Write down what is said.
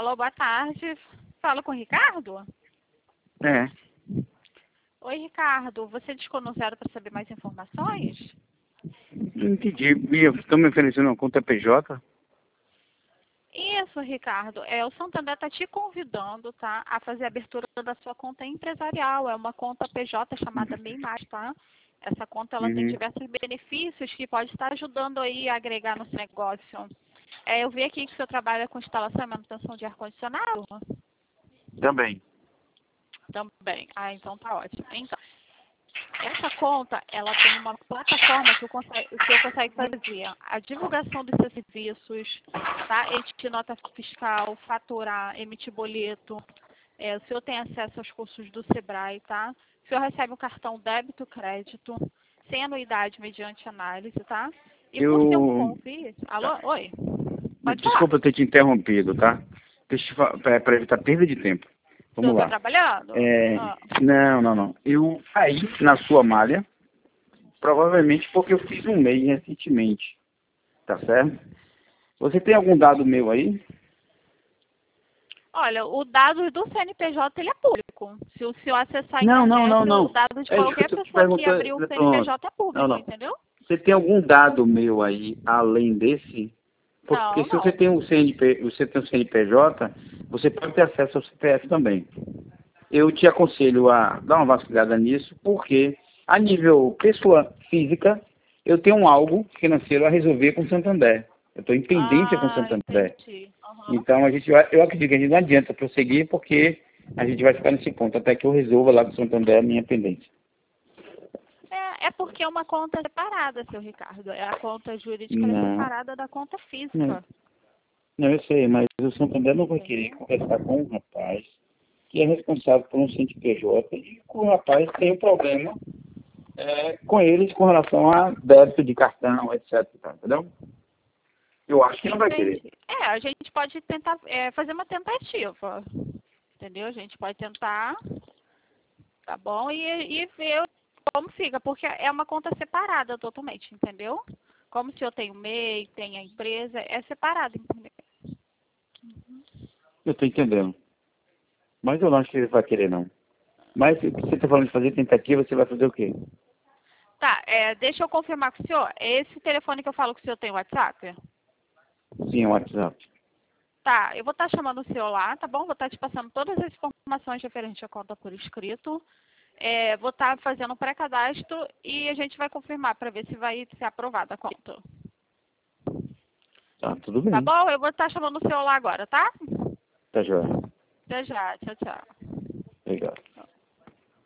Alô, boa tarde. Falo com o Ricardo? É. Oi, Ricardo. Você discou no zero para saber mais informações? Não entendi. Estão me oferecendo uma conta PJ? Isso, Ricardo. O Santander está te convidando, tá, a fazer a abertura da sua conta empresarial. É uma conta PJ chamada MEI+, tá? Essa conta ela tem Uhum. diversos benefícios que pode estar ajudando aí a agregar no seu negócio. Eu vi aqui que o senhor trabalha com instalação e manutenção de ar-condicionado. Também. Também. Então tá ótimo. Então, essa conta, ela tem uma plataforma que o senhor consegue fazer a divulgação dos seus serviços, tá? Emitir nota fiscal, faturar, emitir boleto. O senhor tem acesso aos cursos do Sebrae, tá? O senhor recebe um cartão débito, crédito, sem anuidade mediante análise, tá? E por ser um convite... Alô? Oi? Pode falar. Desculpa ter te interrompido, tá? Deixa eu falar, para evitar perda de tempo. O senhor Vamos está lá. trabalhando? Não. Eu caí na sua malha, provavelmente porque eu fiz um MEI recentemente. Tá certo? Você tem algum dado meu aí? Olha, o dado do CNPJ ele é público. Se o senhor acessar a Não. internet, o dado de É isso que qualquer eu tô te pessoa que perguntando. abriu o Pronto. CNPJ é público, Não. entendeu? Você tem algum dado meu aí, além desse? Porque se você Não. tem você tem o CNPJ, você pode ter acesso ao CPF também. Eu te aconselho a dar uma vasculhada nisso, porque a nível pessoa física, eu tenho algo financeiro a resolver com o Santander. Eu estou em pendência com o Santander. Entendi. Então, eu acredito que a gente não adianta prosseguir, porque a gente vai ficar nesse ponto, até que eu resolva lá com o Santander a minha pendência. É porque é uma conta separada, seu Ricardo. A conta jurídica é Não, separada da conta não, física. não, eu sei, mas o Santander não vai querer conversar com um rapaz que é responsável por um CNPJ e o rapaz tem um problema com eles com relação a débito de cartão, etc. Entendeu? Eu acho que não vai querer. Entendi. A gente pode tentar fazer uma tentativa. Entendeu? A gente pode tentar, tá bom? E ver como fica, porque é uma conta separada totalmente, entendeu? Como se eu tenho o MEI, tem a empresa, é separado, entendeu? Eu estou entendendo. Mas eu não acho que ele vai querer, não. Mas se você está falando de fazer tentativa, você vai fazer o quê? Tá, deixa eu confirmar com o senhor. Esse telefone que eu falo que o senhor tem WhatsApp? Sim, o WhatsApp. Tá, eu vou estar chamando o senhor lá, tá bom? Vou estar te passando todas as informações referentes à conta por escrito. Vou estar fazendo um pré-cadastro e a gente vai confirmar para ver se vai ser aprovada a conta. Tá, tudo bem. Tá bom? Eu vou estar chamando o senhor lá agora, tá? Tá joia. Até já. Tchau, tchau. Obrigado.